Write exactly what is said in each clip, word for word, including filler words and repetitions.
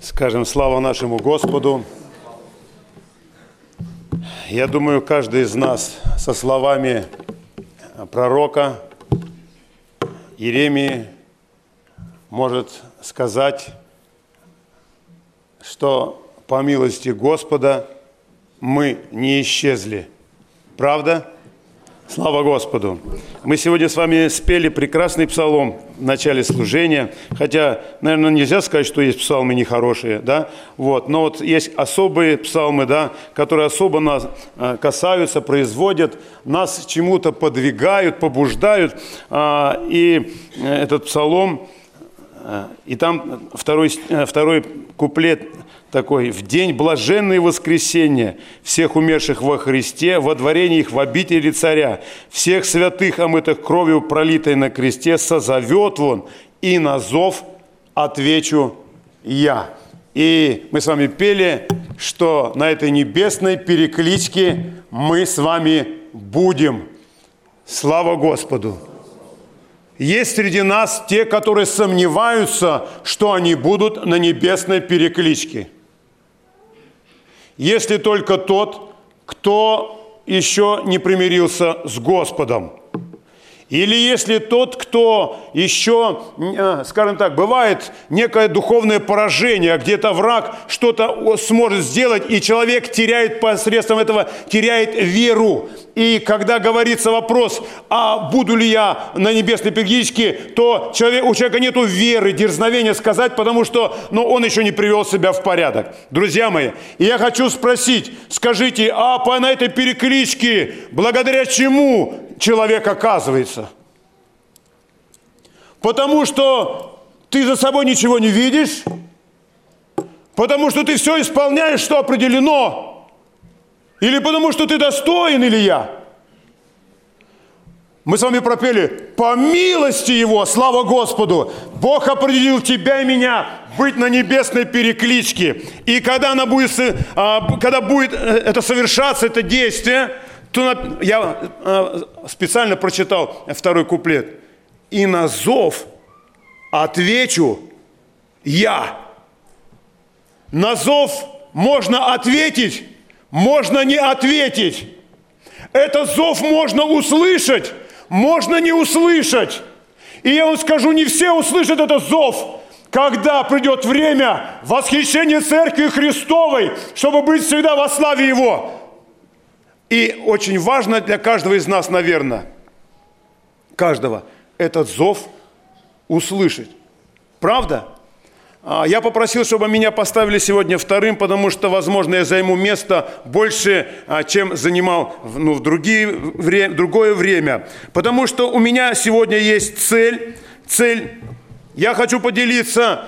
Скажем слава нашему Господу. Я думаю, каждый из нас со словами пророка Иеремии может сказать, что по милости Господа мы не исчезли. Правда? Слава Господу! Мы сегодня с вами спели прекрасный псалом в начале служения, хотя, наверное, нельзя сказать, что есть псалмы нехорошие, да? Вот. Но вот есть особые псалмы, да, которые особо нас касаются, производят, нас чему-то подвигают, побуждают. И этот псалом, и там второй, второй куплет такой: «В день блаженное воскресения всех умерших во Христе, водворение их в обители царя, всех святых, омытых кровью, пролитой на кресте, созовет он, и на зов отвечу я». И мы с вами пели, что на этой небесной перекличке мы с вами будем. Слава Господу! Есть среди нас те, которые сомневаются, что они будут на небесной перекличке. Если только тот, кто еще не примирился с Господом. Или если тот, кто еще, скажем так, бывает некое духовное поражение, где-то враг что-то сможет сделать, и человек теряет посредством этого, теряет веру. И когда говорится вопрос, а буду ли я на небесной перекличке, то человек, у человека нет веры, дерзновения сказать, потому что ну, он еще не привел себя в порядок. Друзья мои, и я хочу спросить, скажите, а по на этой перекличке благодаря чему человек оказывается? Потому что ты за собой ничего не видишь, потому что ты все исполняешь, что определено, или потому что ты достоин, или я. Мы с вами пропели: по милости Его, слава Господу, Бог определил тебя и меня быть на небесной перекличке. И когда, она будет, когда будет это совершаться, это действие, то я специально прочитал второй куплет. И на зов отвечу я. На зов можно ответить, можно не ответить. Этот зов можно услышать, можно не услышать. И я вам скажу, не все услышат этот зов, когда придет время восхищения Церкви Христовой, чтобы быть всегда во славе Его. И очень важно для каждого из нас, наверное, каждого, этот зов услышать. Правда? Я попросил, чтобы меня поставили сегодня вторым, потому что, возможно, я займу место больше, чем занимал ну, в другие, в другое время. Потому что у меня сегодня есть цель. Цель. Я хочу поделиться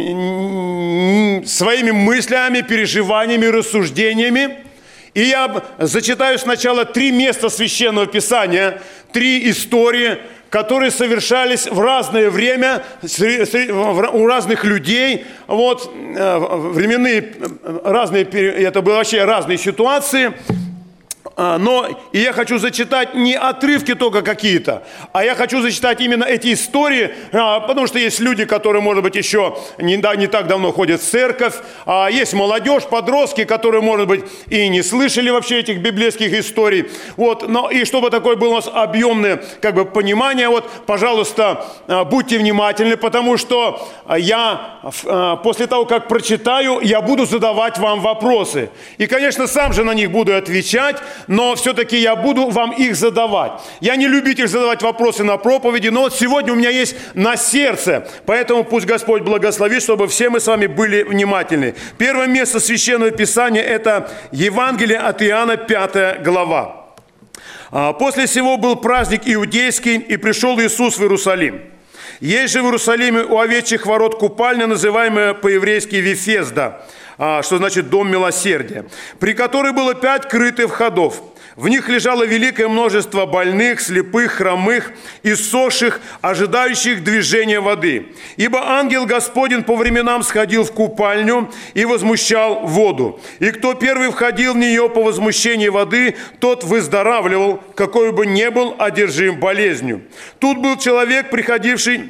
своими мыслями, переживаниями, рассуждениями. И я зачитаю сначала три места Священного Писания, три истории, которые совершались в разное время у разных людей, вот, временные, разные, это были вообще разные ситуации. Но и я хочу зачитать не отрывки только какие-то, а я хочу зачитать именно эти истории, потому что есть люди, которые, может быть, еще не, не так давно ходят в церковь, а есть молодежь, подростки, которые, может быть, и не слышали вообще этих библейских историй. Вот, но и чтобы такое было у нас объемное как бы, понимание, вот, пожалуйста, будьте внимательны, потому что я после того, как прочитаю, я буду задавать вам вопросы. И, конечно, сам же на них буду отвечать, но все-таки я буду вам их задавать. Я не любитель задавать вопросы на проповеди, но вот сегодня у меня есть на сердце. Поэтому пусть Господь благословит, чтобы все мы с вами были внимательны. Первое место Священного Писания – это Евангелие от Иоанна, пятая глава. «После сего был праздник иудейский, и пришел Иисус в Иерусалим. Есть же в Иерусалиме у овечьих ворот купальня, называемая по-еврейски Вифезда», что значит «дом милосердия», при которой было пять крытых входов. В них лежало великое множество больных, слепых, хромых, иссохших, ожидающих движения воды. Ибо ангел Господень по временам сходил в купальню и возмущал воду. И кто первый входил в нее по возмущении воды, тот выздоравливал, какой бы ни был одержим болезнью. Тут был человек, приходивший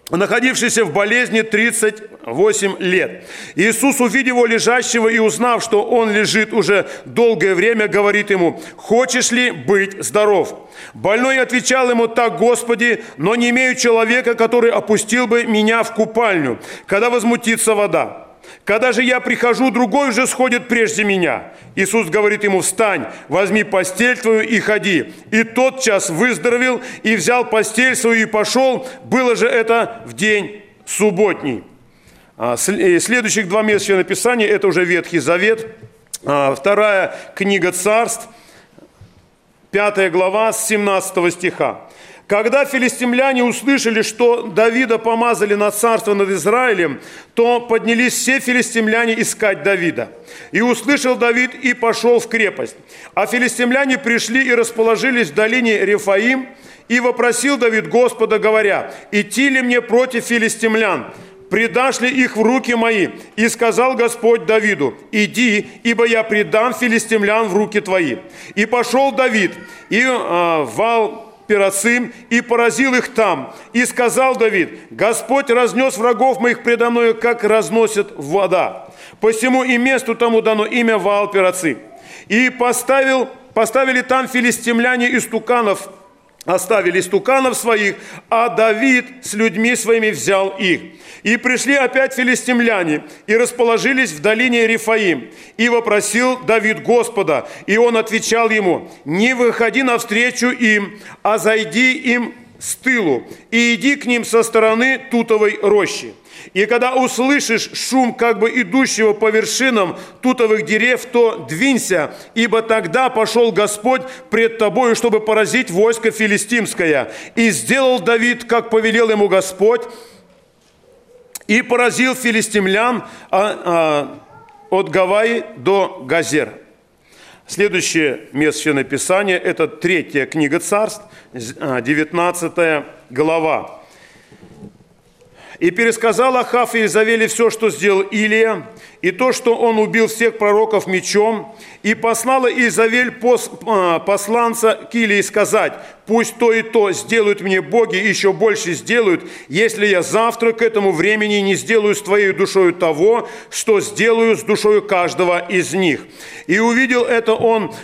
находившийся в болезни тридцать восемь лет. Иисус, увидев его лежащего и узнав, что он лежит уже долгое время, говорит ему: «Хочешь ли быть здоров?» Больной отвечал ему: «Так, Господи, но не имею человека, который опустил бы меня в купальню, когда возмутится вода. Когда же я прихожу, другой уже сходит прежде меня». Иисус говорит ему: «Встань, возьми постель твою и ходи». И тотчас выздоровел, и взял постель свою и пошел. Было же это в день субботний. Следующих два места Священного Писания – это уже Ветхий Завет. Вторая книга Царств, пятая глава, с семнадцатого стиха. «Когда филистимляне услышали, что Давида помазали на царство над Израилем, то поднялись все филистимляне искать Давида. И услышал Давид и пошел в крепость. А филистимляне пришли и расположились в долине Рефаим, и вопросил Давид Господа, говоря: идти ли мне против филистимлян? Предашь ли их в руки мои? И сказал Господь Давиду: иди, ибо я предам филистимлян в руки твои. И пошел Давид, и э, вал Перацим, и поразил их там. И сказал Давид: Господь разнес врагов моих предо мною, как разносит вода. Посему и месту тому дано имя Ваал Перацим. И поставил, поставили там филистимляне истуканов, оставили истуканов своих, а Давид с людьми своими взял их. И пришли опять филистимляне, и расположились в долине Рефаим. И вопросил Давид Господа, и он отвечал ему: не выходи навстречу им, а зайди им с тылу, и иди к ним со стороны тутовой рощи. И когда услышишь шум как бы идущего по вершинам тутовых дерев, то двинься, ибо тогда пошел Господь пред тобою, чтобы поразить войско филистимское. И сделал Давид, как повелел ему Господь, и поразил филистимлян а, а, от Гаваи до Газера». Следующее место Священного Писания – это третья книга Царств, девятнадцатая глава. «И пересказал Ахав Иезавели все, что сделал Илия, и то, что он убил всех пророков мечом. И послала Иезавель пос, посланца к Илии сказать: пусть то и то сделают мне боги, и еще больше сделают, если я завтра к этому времени не сделаю с твоей душою того, что сделаю с душою каждого из них. И увидел это он,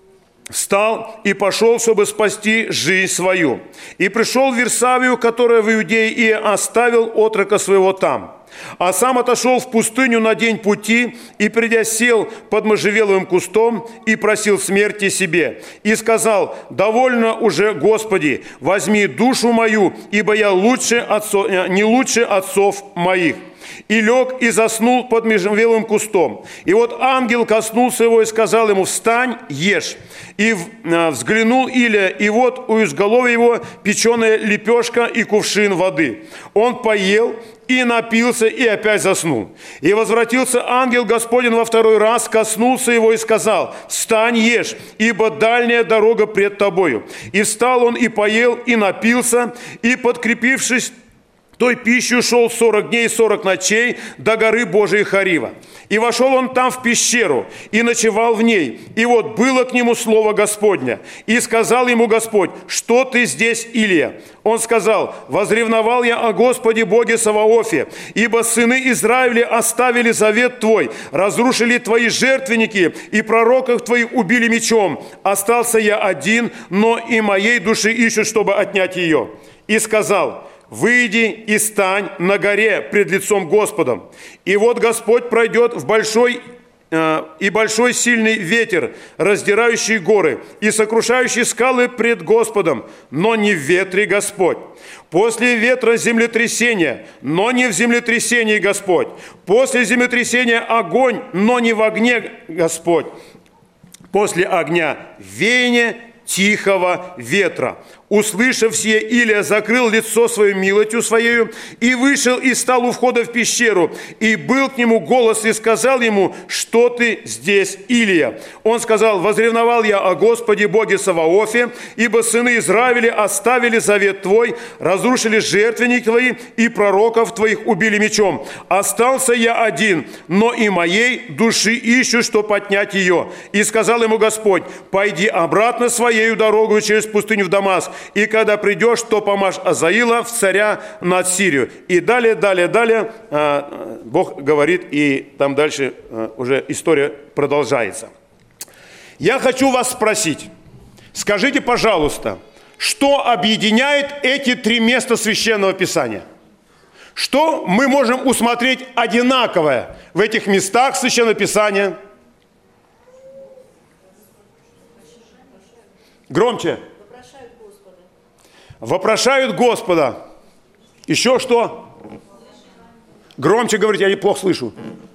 встал и пошел, чтобы спасти жизнь свою. И пришел в Вирсавию, которая в Иудее, и оставил отрока своего там. А сам отошел в пустыню на день пути, и, придя, сел под можжевеловым кустом и просил смерти себе. И сказал: довольно уже, Господи, возьми душу мою, ибо я лучше отцов, не лучше отцов моих. И лег, и заснул под можжевеловым кустом. И вот ангел коснулся его и сказал ему: встань, ешь. И взглянул Илия, и вот у изголовья его печеная лепешка и кувшин воды. Он поел и напился, и опять заснул. И возвратился ангел Господень во второй раз, коснулся его и сказал: встань, ешь, ибо дальняя дорога пред тобою. И встал он, и поел, и напился, и, подкрепившись той пищей, шел сорок дней и сорок ночей до горы Божией Харива. И вошел он там в пещеру, и ночевал в ней. И вот было к нему слово Господня. И сказал ему Господь: что ты здесь, Илия? Он сказал: возревновал я о Господе Боге Саваофе, ибо сыны Израиля оставили завет твой, разрушили твои жертвенники, и пророков твоих убили мечом. Остался я один, но и моей души ищут, чтобы отнять ее. И сказал: выйди и стань на горе пред лицом Господом. И вот Господь пройдет в большой э, и большой сильный ветер, раздирающий горы и сокрушающий скалы пред Господом, но не в ветре Господь. После ветра землетрясение, но не в землетрясении Господь. После землетрясения огонь, но не в огне Господь. После огня веяние тихого ветра. Услышав сие, Илия закрыл лицо свою милостью своею и вышел и стал у входа в пещеру. И был к нему голос и сказал ему: что ты здесь, Илия? Он сказал: возревновал я о Господе Боге Саваофе, ибо сыны Израиля оставили завет твой, разрушили жертвенник твои, и пророков твоих убили мечом. Остался я один, но и моей души ищут, что поднять ее. И сказал ему Господь: пойди обратно своею дорогою через пустыню в Дамаск, и когда придешь, то помажь Азаила в царя над Сирию». И далее, далее, далее Бог говорит, и там дальше уже история продолжается. Я хочу вас спросить, скажите, пожалуйста, что объединяет эти три места Священного Писания? Что мы можем усмотреть одинаковое в этих местах Священного Писания? Громче. Вопрошают Господа. Вопрошают Господа. Еще что? Громче говорите, я неплохо слышу.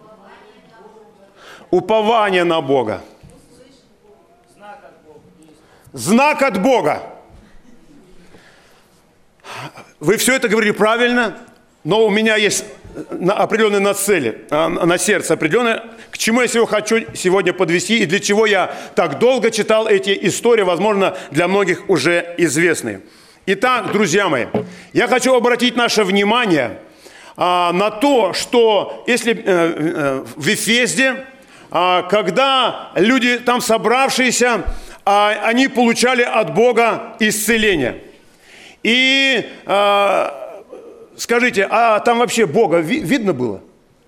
Упование на Бога. Знак от Бога. Вы все это говорили правильно, но у меня есть определенные на цели, на сердце определенные, к чему я сегодня хочу сегодня подвести и для чего я так долго читал эти истории, возможно, для многих уже известные. Итак, друзья мои, я хочу обратить наше внимание а, на то, что если э, э, в Ефезде, а, когда люди там собравшиеся, а, они получали от Бога исцеление. И а, скажите, а там вообще Бога ви- видно было?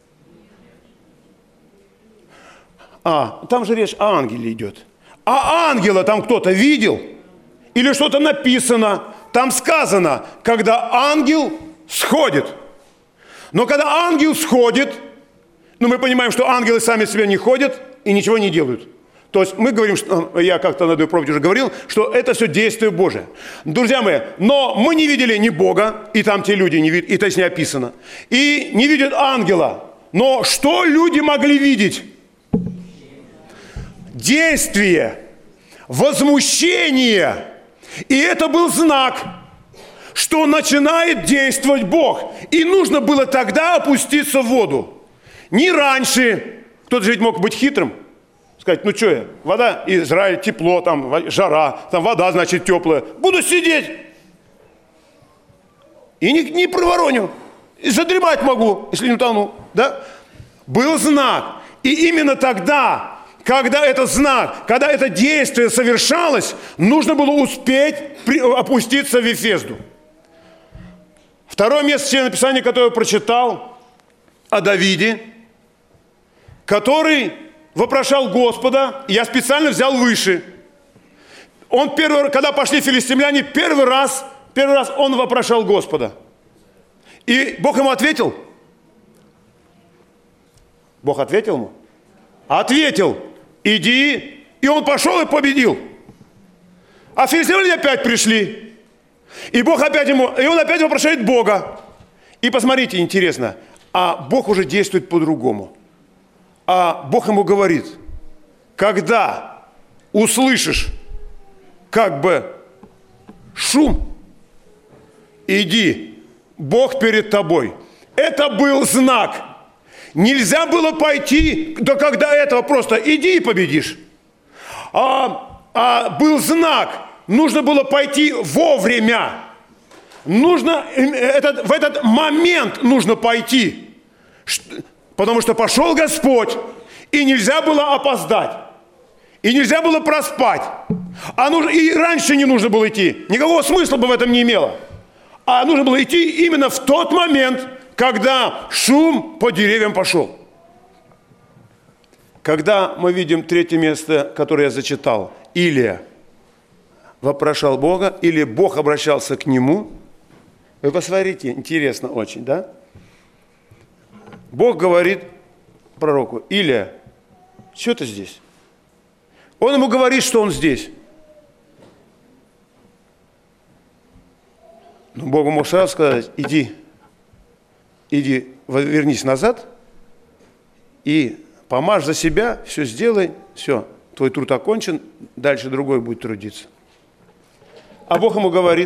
А, там же речь о ангеле идет. А ангела там кто-то видел? Или что-то написано? Там сказано, когда ангел сходит. Но когда ангел сходит, ну мы понимаем, что ангелы сами себя не ходят и ничего не делают. То есть мы говорим, что, я как-то на одной проповеди уже говорил, что это все действие Божие. Друзья мои, но мы не видели ни Бога, и там те люди не видят, и то есть не описано, и не видят ангела. Но что люди могли видеть? Действие, возмущение. И это был знак, что начинает действовать Бог. И нужно было тогда опуститься в воду. Не раньше. Кто-то же ведь мог быть хитрым. Сказать, ну что я, вода, Израиль, тепло, там, жара, там вода, значит, теплая. Буду сидеть. И не, не провороню. И задремать могу, если не утону. Да? Был знак. И именно тогда... Когда этот знак, когда это действие совершалось, нужно было успеть опуститься в Ефезду. Второе место Священного Писания, которое я прочитал, о Давиде, который вопрошал Господа, я специально взял выше. Он первый, когда пошли филистимляне, первый раз, первый раз он вопрошал Господа. И Бог ему ответил. Бог ответил ему? Ответил. Иди, и он пошел и победил. А филистимляне опять пришли. И Бог опять ему, и он опять вопрошает Бога. И посмотрите, интересно, а Бог уже действует по-другому. А Бог ему говорит, когда услышишь как бы шум, иди, Бог перед тобой. Это был знак. Нельзя было пойти, да когда этого просто иди и победишь. А, а был знак, нужно было пойти вовремя. Нужно, этот, в этот момент нужно пойти. Потому что пошел Господь, и нельзя было опоздать. И нельзя было проспать. А нужно, и раньше не нужно было идти. Никакого смысла бы в этом не имело. А нужно было идти именно в тот момент, когда шум по деревьям пошел. Когда мы видим третье место, которое я зачитал, Илия вопрошал Бога, или Бог обращался к нему. Вы посмотрите, интересно очень, да? Бог говорит пророку, Илия, что ты здесь? Он ему говорит, что он здесь. Но Бог мог сразу сказать, иди. Иди, вернись назад и помажь за себя, все сделай, все, твой труд окончен, дальше другой будет трудиться. А Бог ему говорит,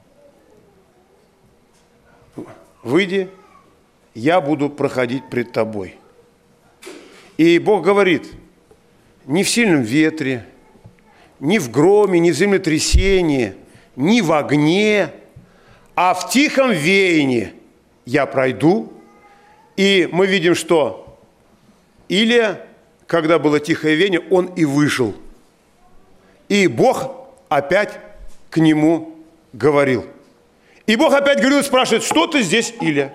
выйди, я буду проходить пред тобой. И Бог говорит, не в сильном ветре, не в громе, не в землетрясении, не в огне, а в тихом веянии я пройду. И мы видим, что Илия, когда было тихое веяние, он и вышел. И Бог опять к нему говорил. И Бог опять говорил и спрашивает, что ты здесь, Илия?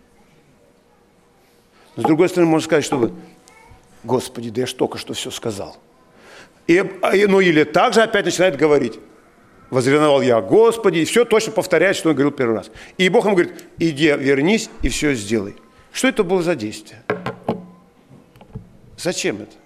С другой стороны, можно сказать, что вы, Господи, да я ж только что все сказал. И, но Илия также опять начинает говорить. Возревновал я, Господи, и все точно повторяет, что он говорил первый раз. И Бог ему говорит, иди, вернись и все сделай. Что это было за действие? Зачем это?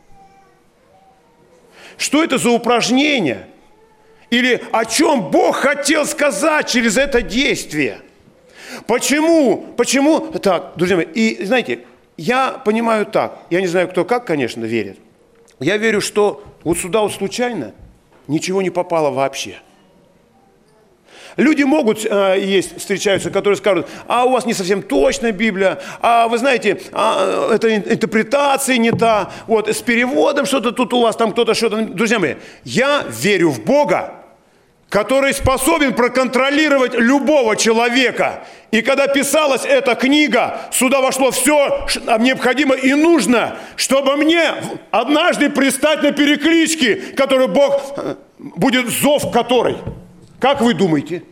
Что это за упражнение? Или о чем Бог хотел сказать через это действие? Почему? Почему? Так, друзья мои, и знаете, я понимаю так, я не знаю, кто как, конечно, верит. Я верю, что вот сюда вот случайно ничего не попало вообще. Люди могут, э, есть, встречаются, которые скажут, а у вас не совсем точная Библия, а вы знаете, а, это интерпретация не та, вот, с переводом что-то тут у вас, там кто-то что-то. Друзья мои, я верю в Бога, который способен проконтролировать любого человека. И когда писалась эта книга, сюда вошло все необходимое и нужно, чтобы мне однажды пристать на перекличке, который Бог, будет зов которой. Как вы думаете?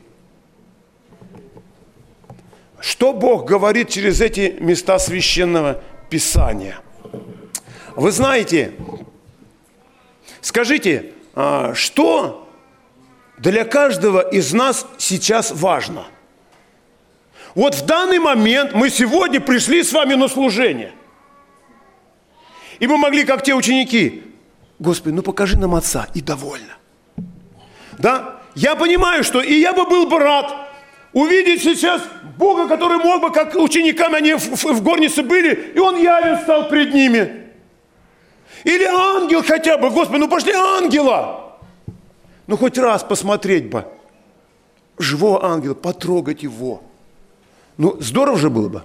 Что Бог говорит через эти места Священного Писания? Вы знаете, скажите, что для каждого из нас сейчас важно? Вот в данный момент мы сегодня пришли с вами на служение. И мы могли, как те ученики, Господи, ну покажи нам Отца, и довольно. Да? Я понимаю, что и я бы был бы рад увидеть сейчас Бога, который мог бы, как учениками, они в, в, в горнице были, и Он явен стал пред ними. Или ангел хотя бы, Господи, ну пошли ангела. Ну хоть раз посмотреть бы. Живого ангела, потрогать его. Ну здорово же было бы.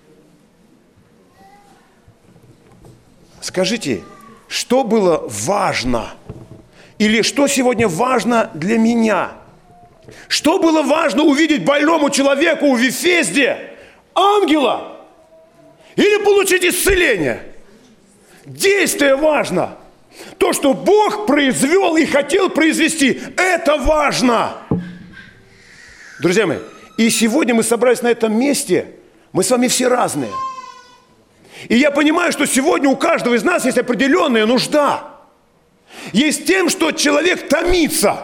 Скажите, что было важно? Или что сегодня важно для меня? Что было важно увидеть больному человеку в Вифезде? Ангела? Или получить исцеление? Действие важно. То, что Бог произвел и хотел произвести, это важно. Друзья мои, и сегодня мы собрались на этом месте, мы с вами все разные. И я понимаю, что сегодня у каждого из нас есть определенная нужда. Есть тем, что человек томится.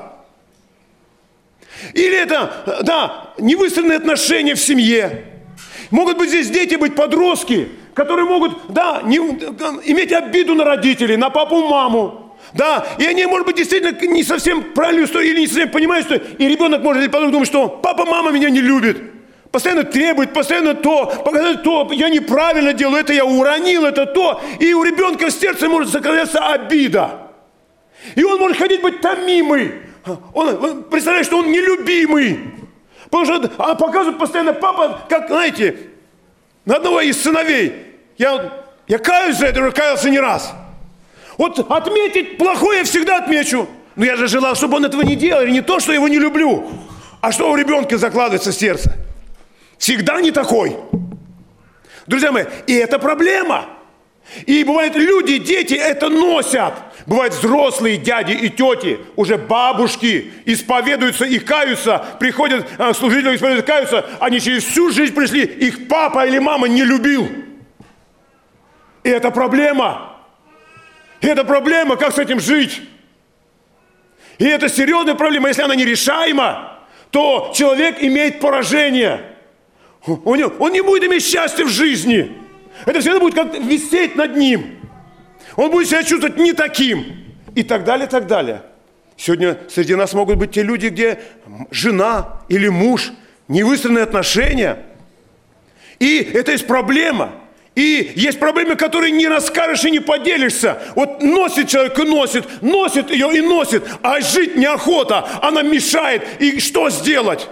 Или это, да, невыстроенные отношения в семье. Могут быть здесь дети, быть подростки, которые могут, да, не, иметь обиду на родителей, на папу, маму. Да, и они, может быть, действительно не совсем правильную историю, или не совсем понимают, что и ребенок может думать, что папа, мама меня не любит. Постоянно требует, постоянно то, постоянно то, я неправильно делаю, это я уронил, это то. И у ребенка в сердце может закрадываться обида. И он может ходить быть томимый. Он представляет, что он нелюбимый. Потому что а показывает постоянно папа, как, знаете, на одного из сыновей. Я, я каюсь за это, уже каялся не раз. Вот отметить плохое я всегда отмечу. Но я же желал, чтобы он этого не делал. И не то, что я его не люблю, а что у ребенка закладывается в сердце. Всегда не такой. Друзья мои, и это проблема. И бывает, люди, дети это носят. Бывают взрослые дяди и тети, уже бабушки, исповедуются и каются, приходят служители, исповедуются, каются, они через всю жизнь пришли, их папа или мама не любил. И это проблема. И это проблема, как с этим жить. И это серьезная проблема. Если она нерешаема, то человек имеет поражение. Он не будет иметь счастья в жизни. Это всегда будет как висеть над ним. Он будет себя чувствовать не таким. И так далее, так далее. Сегодня среди нас могут быть те люди, где жена или муж, невыстроенные отношения. И это есть проблема. И есть проблемы, которые не расскажешь и не поделишься. Вот носит человек и носит, носит ее и носит, а жить неохота, она мешает. И что сделать?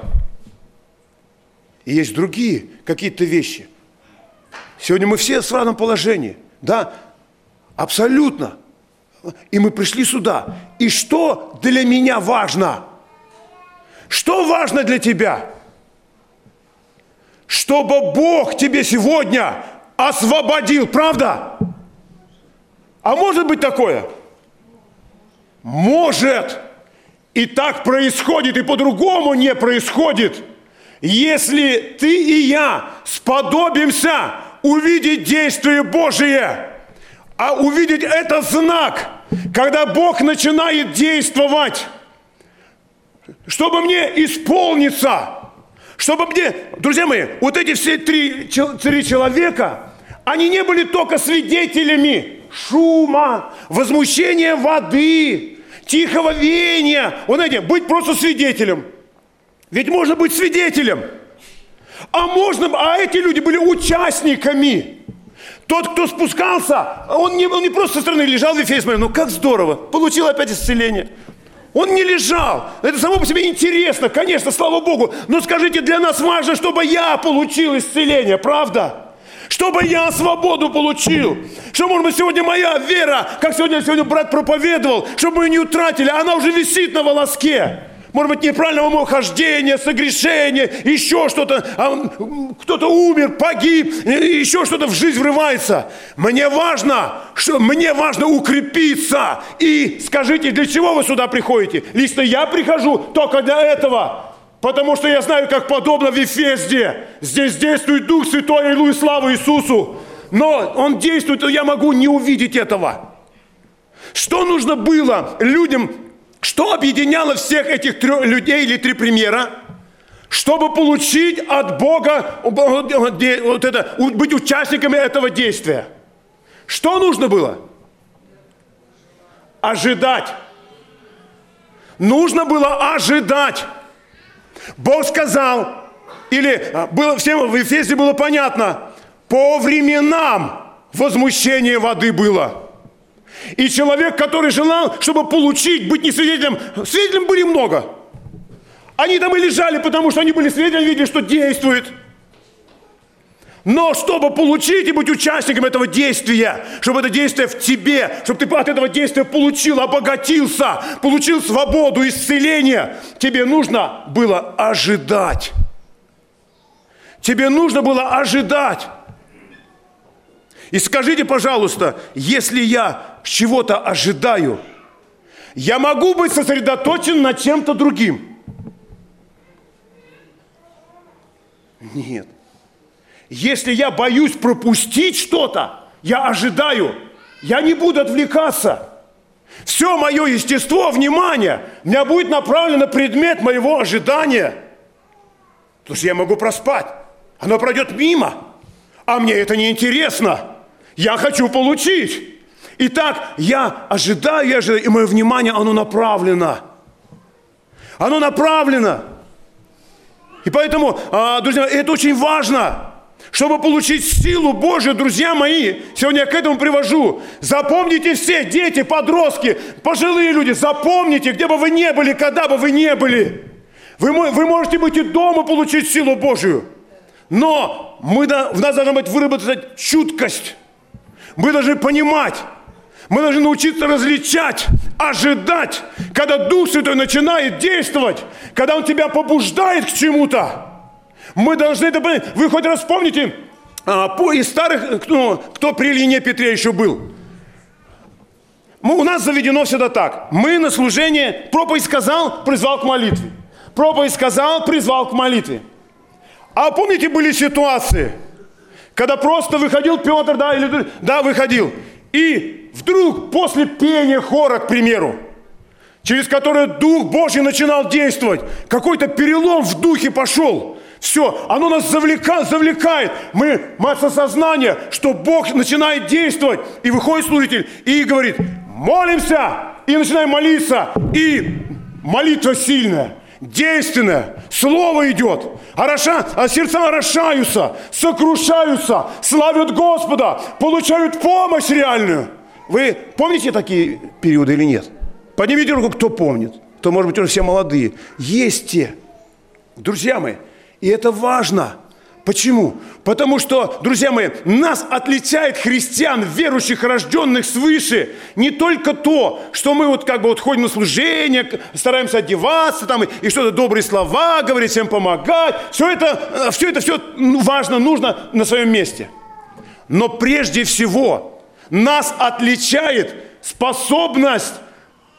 И есть другие какие-то вещи. Сегодня мы все в равном положении. Да, абсолютно. И мы пришли сюда. И что для меня важно? Что важно для тебя? Чтобы Бог тебе сегодня освободил, правда? А может быть такое? Может. И так происходит, и по-другому не происходит. Если ты и я сподобимся увидеть действие Божие, а увидеть это знак, когда Бог начинает действовать, чтобы мне исполниться, чтобы мне, друзья мои, вот эти все три, три человека, они не были только свидетелями шума, возмущения воды, тихого веяния. Вот знаете, быть просто свидетелем. Ведь можно быть свидетелем. А можно, а эти люди были участниками. Тот, кто спускался, он не, он не просто со стороны лежал в Вифее, смотрел, ну как здорово, получил опять исцеление. Он не лежал. Это само по себе интересно, конечно, слава Богу. Но скажите, для нас важно, чтобы я получил исцеление, правда? Чтобы я свободу получил. Что, может быть, сегодня моя вера, как сегодня, сегодня брат проповедовал, чтобы мы ее не утратили, она уже висит на волоске. Может быть, неправильного умохождения, согрешения, еще что-то. А кто-то умер, погиб, еще что-то в жизнь врывается. Мне важно, что, мне важно укрепиться. И скажите, для чего вы сюда приходите? Лично я прихожу только для этого. Потому что я знаю, как подобно в Ефесде. Здесь действует Дух Святой, аллилуйя, слава Иисусу. Но Он действует, и я могу не увидеть этого. Что нужно было людям? Что объединяло всех этих трех людей или три примера, чтобы получить от Бога, вот это, быть участниками этого действия? Что нужно было? Ожидать. Нужно было ожидать. Бог сказал, или было, всем в Ефесе было понятно, по временам возмущение воды было. И человек, который желал, чтобы получить, быть не свидетелем, свидетелем были много. Они там и лежали, потому что они были свидетелями, видели, что действует. Но чтобы получить и быть участником этого действия, чтобы это действие в тебе, чтобы ты от этого действия получил, обогатился, получил свободу, исцеление, тебе нужно было ожидать. Тебе нужно было ожидать. И скажите, пожалуйста, если я чего-то ожидаю, я могу быть сосредоточен над чем-то другим? Нет. Если я боюсь пропустить что-то, я ожидаю, я не буду отвлекаться. Все мое естество, внимание, у меня будет направлено на предмет моего ожидания. Потому что я могу проспать. Оно пройдет мимо. А мне это не интересно. Я хочу получить. Итак, я ожидаю, я ожидаю, и мое внимание, оно направлено. Оно направлено. И поэтому, друзья, это очень важно. Чтобы получить силу Божию, друзья мои, сегодня я к этому привожу. Запомните все, дети, подростки, пожилые люди, запомните, где бы вы ни были, когда бы вы ни были. Вы, вы можете быть и дома получить силу Божию. Но мы, в нас должна быть выработана чуткость. Мы должны понимать, мы должны научиться различать, ожидать, когда Дух Святой начинает действовать, когда Он тебя побуждает к чему-то. Мы должны это понять. Вы хоть раз помните, а, по, из старых, кто, кто при Ильине Петре еще был? Мы, у нас заведено всегда так. Мы на служение, проповедь сказал, призвал к молитве. Проповедь сказал, призвал к молитве. А помните, были ситуации, когда просто выходил Петр, да, или, да, выходил, и вдруг после пения хора, к примеру, через которое Дух Божий начинал действовать, какой-то перелом в духе пошел. Все, оно нас завлекает, завлекает. Мы, мы от осознания, что Бог начинает действовать. И выходит служитель и говорит, молимся, и начинаем молиться. И молитва сильная, действенная, слово идет. Ороша, а сердца орошаются, сокрушаются, славят Господа, получают помощь реальную. Вы помните такие периоды или нет? Поднимите руку, кто помнит. Кто, может быть, уже все молодые. Есть те. Друзья мои, и это важно. Почему? Потому что, друзья мои, нас отличает христиан, верующих, рожденных свыше, не только то, что мы вот как бы вот ходим на служение, стараемся одеваться там, и что-то добрые слова говорить, всем помогать. Все это, все это все важно, нужно на своем месте. Но прежде всего нас отличает способность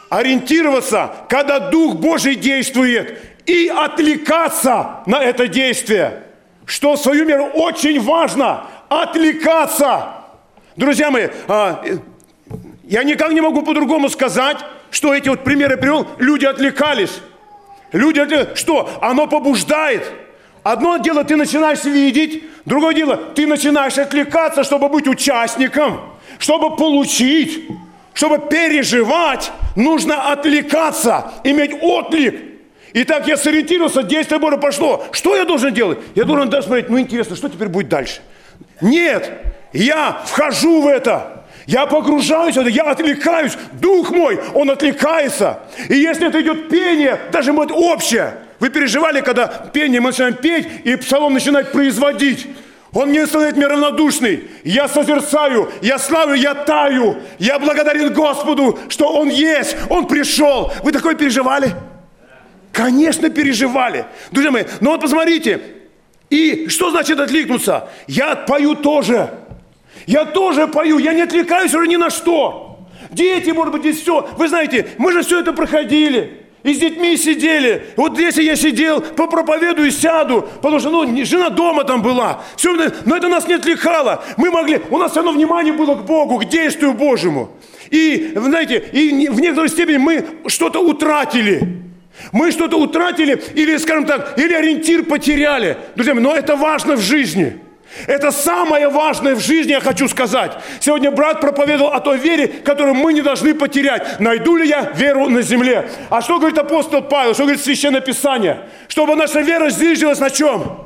ориентироваться, когда Дух Божий действует, и отвлекаться на это действие. Что в свою меру очень важно – отвлекаться. Друзья мои, я никак не могу по-другому сказать, что эти вот примеры привел, люди отвлекались. Люди отвлекались. Что? Оно побуждает. Одно дело, ты начинаешь видеть, другое дело, ты начинаешь отвлекаться, чтобы быть участником, чтобы получить, чтобы переживать, нужно отвлекаться, иметь отклик. Итак, я сориентировался, действие Божие пошло. Что я должен делать? Я должен даже смотреть, ну интересно, что теперь будет дальше? Нет, я вхожу в это, я погружаюсь в это, я отвлекаюсь. Дух мой, он отвлекается. И если это идет пение, даже может общее. Вы переживали, когда пение, мы начинаем петь, и псалом начинает производить. Он не становится мне равнодушный. Я созерцаю, я славлю, я таю. Я благодарен Господу, что Он есть, Он пришел. Вы такое переживали? Конечно, переживали. Друзья мои, но вот посмотрите. И что значит откликнуться? Я пою тоже. Я тоже пою. Я не отвлекаюсь уже ни на что. Дети, может быть, здесь все. Вы знаете, мы же все это проходили. И с детьми сидели. Вот если я сидел, попроповедую, сяду, потому что, ну, жена дома там была. Все, но это нас не отвлекало. Мы могли, у нас все равно внимание было к Богу, к действию Божьему. И, знаете, и в некоторой степени мы что-то утратили. Мы что-то утратили, или, скажем так, или ориентир потеряли. Друзья мои, но это важно в жизни. Это самое важное в жизни, я хочу сказать. Сегодня брат проповедовал о той вере, которую мы не должны потерять. Найду ли я веру на земле? А что говорит апостол Павел? Что говорит Священное Писание? Чтобы наша вера зиждилась на чем?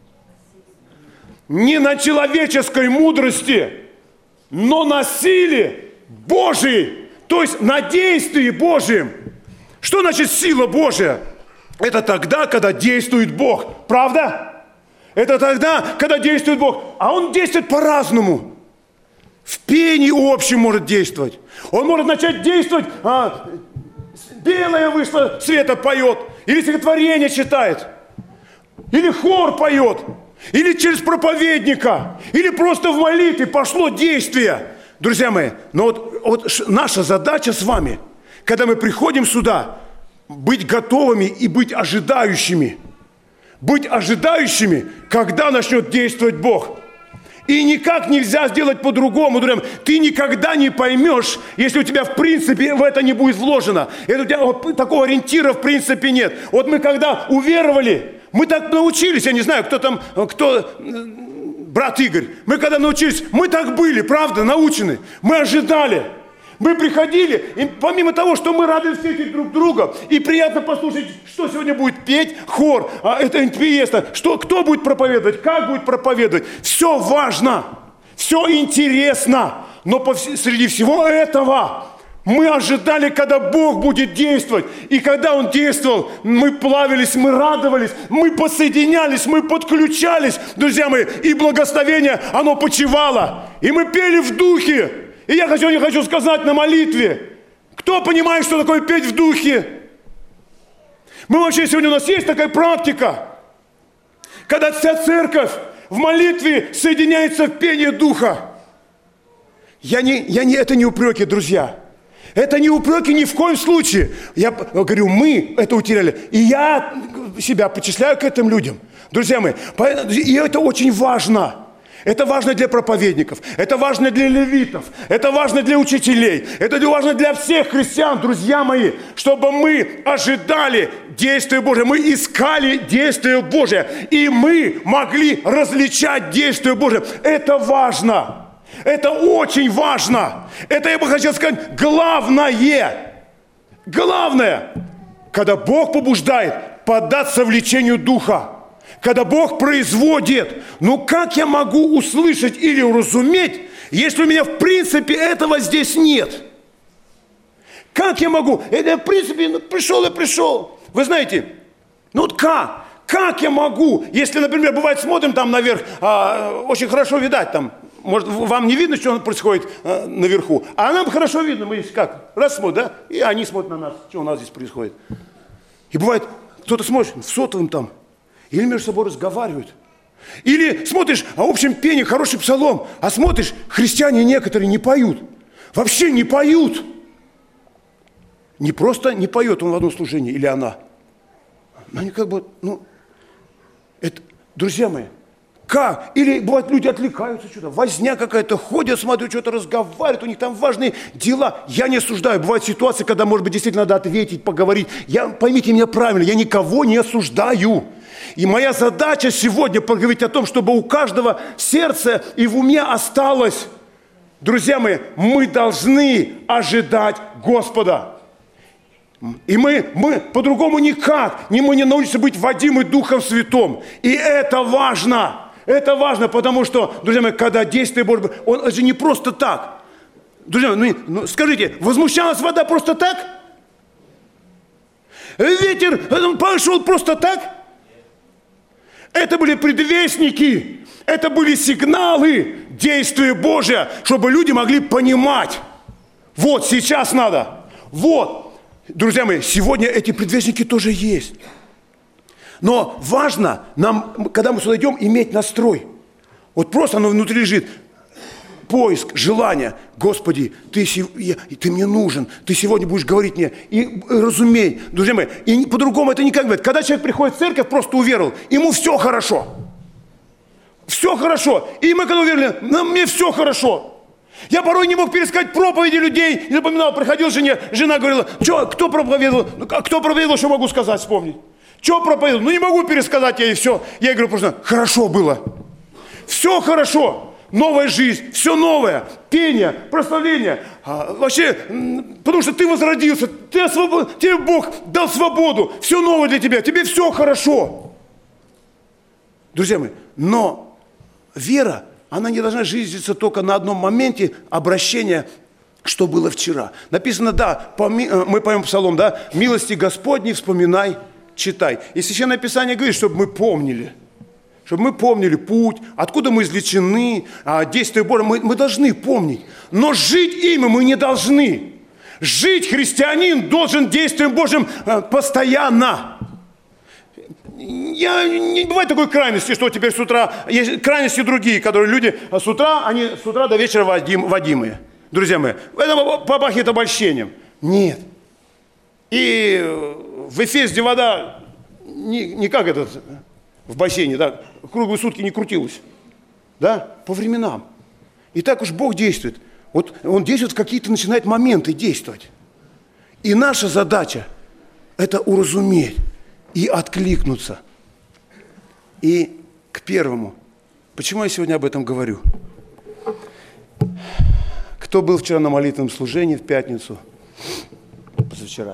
Не на человеческой мудрости, но на силе Божией. То есть на действии Божьем. Что значит сила Божия? Это тогда, когда действует Бог. Правда? Это тогда, когда действует Бог. А Он действует по-разному. В пении общем может действовать. Он может начать действовать. А, белое вышло, света поет. Или стихотворение читает. Или хор поет. Или через проповедника. Или просто в молитве пошло действие. Друзья мои, но вот, вот наша задача с вами, когда мы приходим сюда, быть готовыми и быть ожидающими. Быть ожидающими, когда начнет действовать Бог. И никак нельзя сделать по-другому. Друзья. Ты никогда не поймешь, если у тебя в принципе в это не будет вложено. Это у тебя вот, такого ориентира в принципе нет. Вот мы когда уверовали, мы так научились, я не знаю, кто там, кто, брат Игорь, мы когда научились, мы так были, правда, научены. Мы ожидали. Мы приходили, и помимо того, что мы рады встретить друг друга, и приятно послушать, что сегодня будет петь хор, а это интересно, что, кто будет проповедовать, как будет проповедовать. Все важно, все интересно, но по, среди всего этого мы ожидали, когда Бог будет действовать. И когда Он действовал, мы плавились, мы радовались, мы подсоединялись, мы подключались, друзья мои, и благословение, оно почивало. И мы пели в духе. И я хочу, не хочу сказать на молитве. Кто понимает, что такое петь в духе? Мы вообще, сегодня у нас есть такая практика, когда вся церковь в молитве соединяется в пении духа. Я не, я не, это не упреки, друзья. Это не упреки ни в коем случае. Я говорю, мы это утеряли. И я себя причисляю к этим людям. Друзья мои, и это очень важно. Это важно для проповедников, это важно для левитов, это важно для учителей, это важно для всех христиан, друзья мои, чтобы мы ожидали действия Божия, мы искали действия Божия, и мы могли различать действия Божия. Это важно, это очень важно, это, я бы хотел сказать, главное, главное, когда Бог побуждает поддаться влечению Духа. Когда Бог производит, ну как я могу услышать или уразуметь, если у меня в принципе этого здесь нет? Как я могу? Это в принципе, ну, пришел и пришел. Вы знаете, ну вот как? Как я могу, если, например, бывает, смотрим там наверх, а, очень хорошо видать там, может, вам не видно, что происходит а, наверху, а нам хорошо видно, мы здесь как, раз смотрим, да, и они смотрят на нас, что у нас здесь происходит. И бывает, кто-то смотрит в сотовом там, или между собой разговаривают. Или смотришь, а в общем пение, хороший псалом, а смотришь, христиане некоторые не поют. Вообще не поют. не просто не поет он в одном служении, или она. Но они как бы, ну, это, друзья мои, как? Или бывает, люди отвлекаются, что-то, возня какая-то, ходят, смотрят, что-то разговаривают, у них там важные дела. Я не осуждаю. Бывают ситуации, когда, может быть, действительно надо ответить, поговорить. Я, поймите меня правильно, я никого не осуждаю. И моя задача сегодня поговорить о том, чтобы у каждого в сердце и в уме осталось. Друзья мои, мы должны ожидать Господа. И мы, мы по-другому никак, не мы не научимся быть водимы Духом Святым. И это важно. Это важно, потому что, друзья мои, когда действие Божье, он это же не просто так. Друзья мои, ну, ну, скажите, возмущалась вода просто так? Ветер пошел просто так? Это были предвестники, это были сигналы действия Божия, чтобы люди могли понимать. Вот, сейчас надо. Вот. Друзья мои, сегодня эти предвестники тоже есть. Но важно нам, когда мы сюда идем, иметь настрой. Вот просто оно внутри лежит. Поиск, желание. Господи, ты, я, ты мне нужен. Ты сегодня будешь говорить мне. И разумей, друзья мои. И по-другому это никак бывает. Когда человек приходит в церковь, просто уверовал, ему все хорошо. Все хорошо. И мы когда уверовали, нам мне все хорошо. Я порой не мог пересказать проповеди людей. И запоминал, приходил жене, жена говорила, что, кто проповедовал? Кто проповедовал, что могу сказать, вспомнить? Что проповедовал? Ну не могу пересказать я и все. Я говорю просто, хорошо было. Все хорошо. Новая жизнь, все новое. Пение, прославление. А, вообще, потому что ты возродился. Ты освобод... Тебе Бог дал свободу. Все новое для тебя. Тебе все хорошо. Друзья мои, но вера, она не должна жизниться только на одном моменте обращения, что было вчера. Написано, да, мы поем псалом, да, милости Господней вспоминай, читай. И Священное Писание говорит, чтобы мы помнили, чтобы мы помнили путь, откуда мы извлечены, действия Божьи, мы, мы должны помнить. Но жить ими мы не должны. Жить христианин должен действием Божьим постоянно. Я, не бывает такой крайности, что теперь с утра, есть крайности другие, которые люди с утра, они с утра до вечера водим, водимые. Друзья мои, это попахивает обольщением. Нет. И в Эфесе вода не, не как этот в бассейне, да, круглые сутки не крутилась. Да, по временам. И так уж Бог действует. Вот Он действует в какие-то, начинает моменты действовать. И наша задача – это уразуметь и откликнуться. И к первому. Почему я сегодня об этом говорю? Кто был вчера на молитвенном служении в пятницу? Позавчера.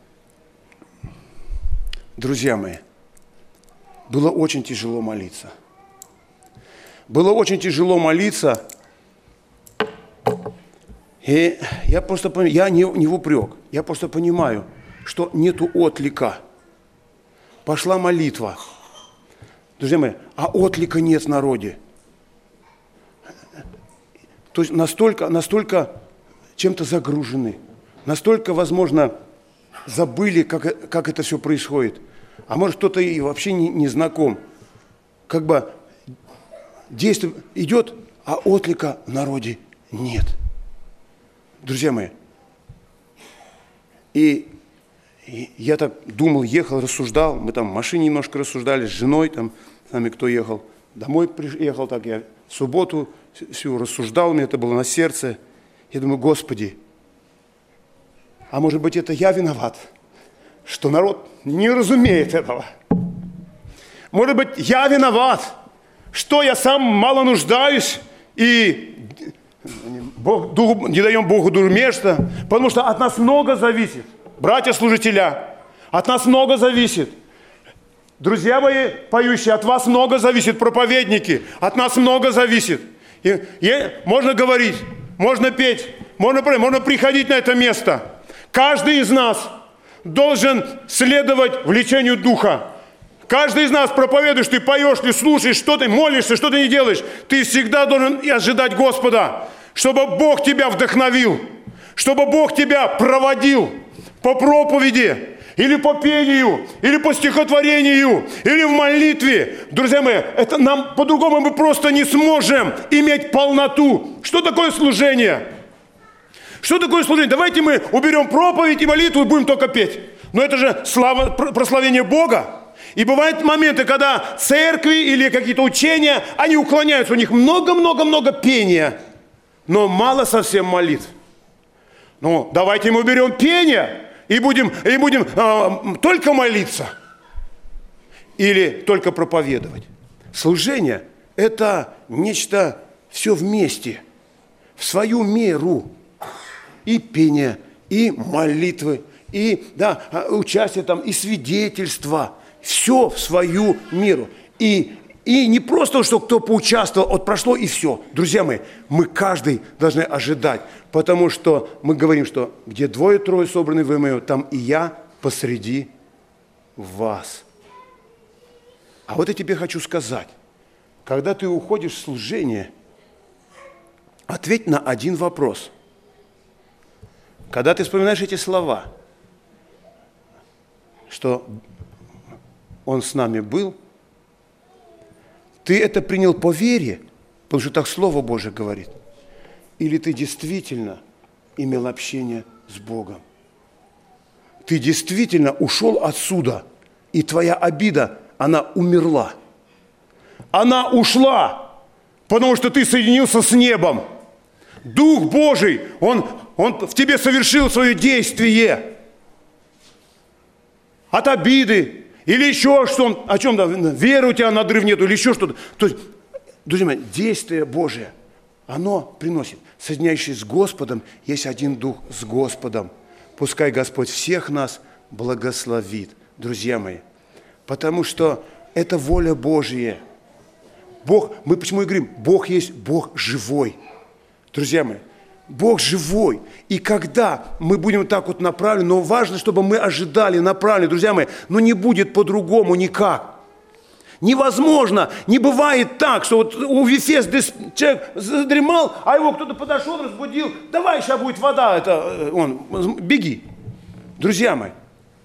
Друзья мои, было очень тяжело молиться. Было очень тяжело молиться. И я просто понимаю, я не, не в упрек, я просто понимаю, что нету отклика. Пошла молитва. Друзья мои, а отклика нет в народе. То есть настолько, настолько чем-то загружены, настолько, возможно, забыли, как, как это все происходит. А может, кто-то и вообще не, не знаком. Как бы действие идет, а отклика в народе нет. Друзья мои, и, и я так думал, ехал, рассуждал, мы там в машине немножко рассуждали с женой, там, с нами кто ехал, домой приехал, так я в субботу всю рассуждал, мне это было на сердце. Я думаю, Господи, а может быть, это я виноват, что народ не разумеет этого. Может быть, я виноват, что я сам мало нуждаюсь и Бог, Дух, не даем Богу места, потому что от нас много зависит. Братья-служителя, от нас много зависит. Друзья мои поющие, от вас много зависит. Проповедники, от нас много зависит. И, и можно говорить, можно петь, можно, можно приходить на это место. Каждый из нас должен следовать влечению Духа. Каждый из нас проповедуешь, ты поешь, ты слушаешь, что ты молишься, что ты не делаешь. Ты всегда должен ожидать Господа, чтобы Бог тебя вдохновил, чтобы Бог тебя проводил по проповеди, или по пению, или по стихотворению, или в молитве. Друзья мои, это нам по-другому мы просто не сможем иметь полноту. Что такое служение? Что такое служение? Давайте мы уберем проповедь и молитву и будем только петь. Но это же слава, прославление Бога. И бывают моменты, когда церкви или какие-то учения, они уклоняются, у них много-много-много пения, но мало совсем молитв. Ну, давайте мы уберем пение и будем, и будем э, только молиться или только проповедовать. Служение – это нечто все вместе, в свою меру. И пение, и молитвы, и да, участие там, и свидетельства. Все в свою меру. И, и не просто, что кто поучаствовал, вот прошло и все. Друзья мои, мы каждый должны ожидать, потому что мы говорим, что где двое-трое собраны во имя Мое, там и я посреди вас. А вот я тебе хочу сказать, когда ты уходишь в служение, ответь на один вопрос. Когда ты вспоминаешь эти слова, что Он с нами был, ты это принял по вере, потому что так Слово Божие говорит, или ты действительно имел общение с Богом? Ты действительно ушел отсюда, и твоя обида, она умерла. Она ушла, потому что ты соединился с небом. Дух Божий, Он, он в тебе совершил свое действие. От обиды, или еще что, о чем, да, веры у тебя надрыв нету, или еще что-то. То есть, друзья мои, действие Божие, оно приносит. Соединяющий с Господом, есть один Дух с Господом. Пускай Господь всех нас благословит, друзья мои. Потому что это воля Божья. Бог, мы почему и говорим, Бог есть Бог живой. Друзья мои, Бог живой. И когда мы будем так вот направлены, но важно, чтобы мы ожидали направлены, друзья мои, но не будет по-другому никак. Невозможно, не бывает так, что вот у Вифесды человек задремал, а его кто-то подошел, разбудил, давай, сейчас будет вода, это он, беги. Друзья мои,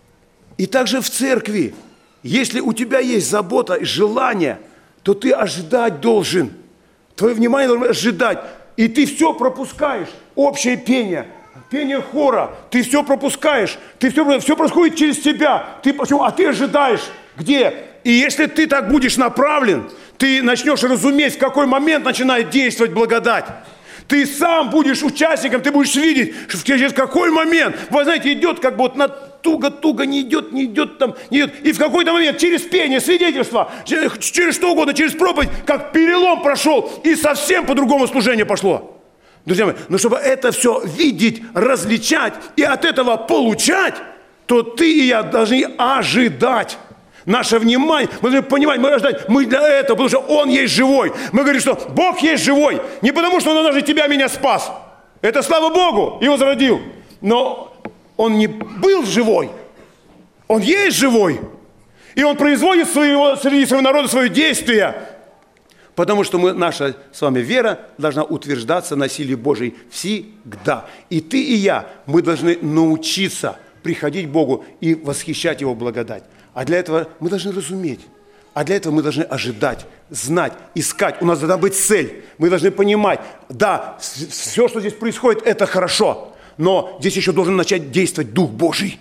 и также в церкви, если у тебя есть забота и желание, то ты ожидать должен. Твое внимание должно ожидать. И ты все пропускаешь. Общее пение, пение хора. Ты все пропускаешь. Ты все, все происходит через тебя. Ты, почему? А ты ожидаешь. Где? И если ты так будешь направлен, ты начнешь разуметь, в какой момент начинает действовать благодать. Ты сам будешь участником, ты будешь видеть, через какой момент. Вы знаете, идет как бы вот на туго-туго, не идет, не идет там, не идет. И в какой-то момент через пение, свидетельство, через, через что угодно, через проповедь, как перелом прошел, и совсем по-другому служение пошло. Друзья мои, но чтобы это все видеть, различать и от этого получать, то ты и я должны ожидать. Наше внимание, мы должны понимать, мы должны ждать, мы для этого, потому что Он есть живой. Мы говорим, что Бог есть живой. Не потому, что Он даже тебя, меня спас. Это слава Богу, и возродил. Но Он не был живой. Он есть живой. И Он производит своего, среди своего народа свое действие. Потому что мы, наша с вами вера должна утверждаться на силе Божией всегда. И ты, и я, мы должны научиться приходить к Богу и восхищать Его благодать. А для этого мы должны разуметь. А для этого мы должны ожидать, знать, искать. У нас должна быть цель. Мы должны понимать, да, все, что здесь происходит, это хорошо. Но здесь еще должен начать действовать Дух Божий.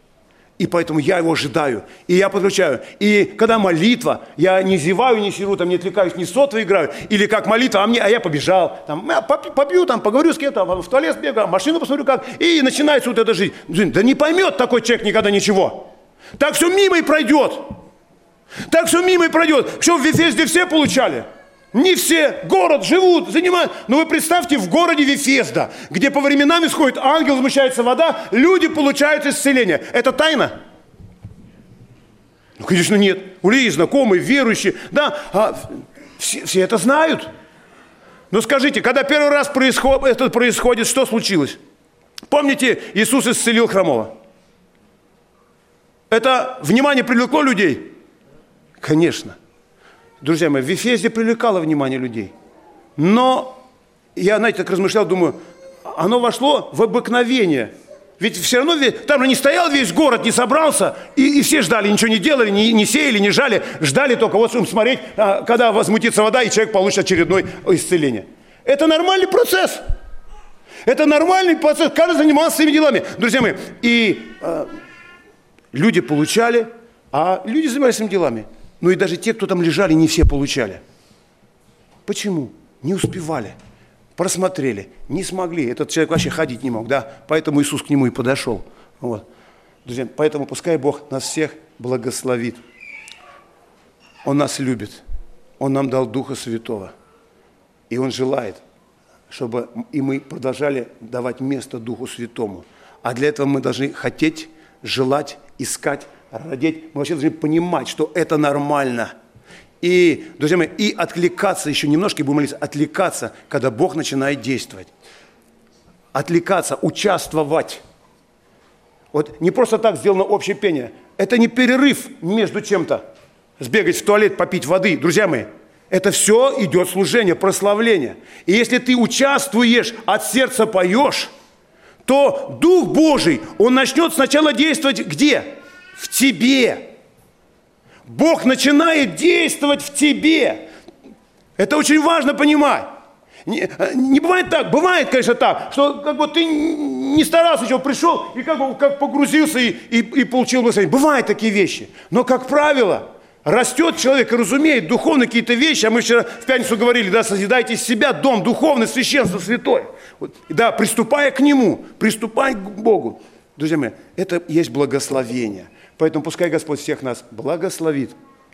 И поэтому я его ожидаю. И я подключаю. И когда молитва, я не зеваю, не сижу, там, не отвлекаюсь, не сотво играю. Или как молитва, а, мне, а я побежал. Там, попью, там, поговорю с кем-то, в туалет сбегаю, машину посмотрю как. И начинается вот эта жизнь. Да не поймет такой человек никогда ничего. Так все мимо и пройдет. Так все мимо и пройдет. Что в Вифесде все получали? Не все. Город живут, занимают. Но вы представьте, в городе Вифесда, где по временам исходит ангел, возмущается вода, люди получают исцеление. Это тайна? Ну, конечно, нет. У людей знакомые, верующие. Да, а все, все это знают. Но скажите, когда первый раз происход, это происходит, что случилось? Помните, Иисус исцелил хромого? Это внимание привлекло людей? Конечно. Друзья мои, в Вифесде привлекало внимание людей. Но я, знаете, так размышлял, думаю, оно вошло в обыкновение. Ведь все равно там же не стоял весь город, не собрался, и, и все ждали, ничего не делали, не, не сеяли, не жали, ждали только вот, чтобы смотреть, когда возмутится вода, и человек получит очередное исцеление. Это нормальный процесс. Это нормальный процесс, каждый занимался своими делами. Друзья мои, и э, люди получали, а люди занимались своими делами. Ну и даже те, кто там лежали, не все получали. Почему? Не успевали. Просмотрели, не смогли. Этот человек вообще ходить не мог, да? Поэтому Иисус к нему и подошел. Вот. Друзья, поэтому пускай Бог нас всех благословит. Он нас любит. Он нам дал Духа Святого. И Он желает, чтобы и мы продолжали давать место Духу Святому. А для этого мы должны хотеть, желать, искать, родить. Мы вообще должны понимать, что это нормально. И, друзья мои, и отвлекаться еще немножко, и будем молиться, отвлекаться, когда Бог начинает действовать. Отвлекаться, участвовать. Вот не просто так сделано общее пение. Это не перерыв между чем-то. Сбегать в туалет, попить воды. Друзья мои, это все идет служение, прославление. И если ты участвуешь, от сердца поешь, то Дух Божий, Он начнет сначала действовать где? В тебе. Бог начинает действовать в тебе. Это очень важно понимать. Не, не бывает так, бывает, конечно, так, что как бы ты не старался, еще пришел и как бы как погрузился и, и, и получил благословение. Бывают такие вещи. Но, как правило, растет человек и разумеет духовные какие-то вещи. А мы вчера в пятницу говорили, да, созидайте из себя дом духовный, священство святое. Вот, да, приступая к Нему, приступай к Богу. Друзья мои, это есть благословение. Поэтому пускай Господь всех нас благословит.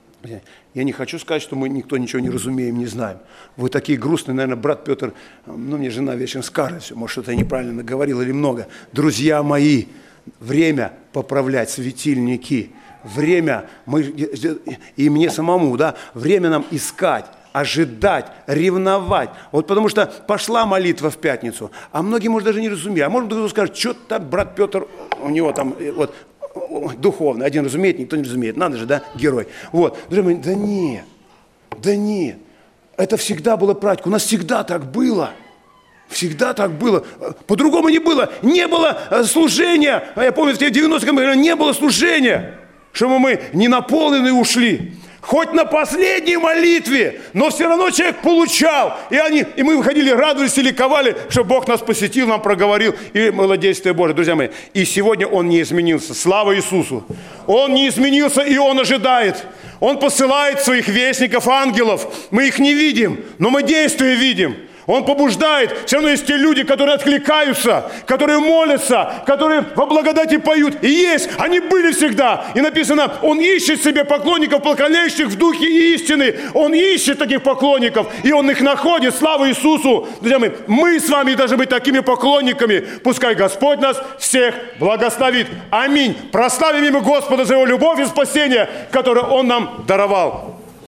Я не хочу сказать, что мы никто ничего не разумеем, не знаем. Вы такие грустные, наверное, брат Петр, ну, мне жена вечером скажет, все, может, что-то я неправильно говорил или много. Друзья мои, время поправлять светильники, время, мы, и мне самому, да, время нам искать, ожидать, ревновать. Вот потому что пошла молитва в пятницу, а многие, может, даже не разумеют. А может, кто-то скажет, что там брат Петр, у него там, вот, духовно. Один разумеет, никто не разумеет. Надо же, да, герой. Вот. Друзья мои, да нет, да нет. Это всегда было практика. У нас всегда так было. Всегда так было. По-другому не было. Не было служения. Я помню, в те девяностых годах не было служения, чтобы мы не наполнены ушли. Хоть на последней молитве, но все равно человек получал. И, они, и мы выходили, радовались и ликовали, что Бог нас посетил, нам проговорил, и милодействие Божие. Друзья мои, и сегодня Он не изменился. Слава Иисусу! Он не изменился, и Он ожидает. Он посылает своих вестников, ангелов. Мы их не видим, но мы действия видим. Он побуждает. Все равно есть те люди, которые откликаются, которые молятся, которые во благодати поют. И есть, они были всегда. И написано, Он ищет себе поклонников, поклоняющих в духе и истины. Он ищет таких поклонников, и Он их находит. Слава Иисусу! Друзья мои, мы с вами должны быть такими поклонниками. Пускай Господь нас всех благословит. Аминь. Прославим имя Господа за Его любовь и спасение, которое Он нам даровал.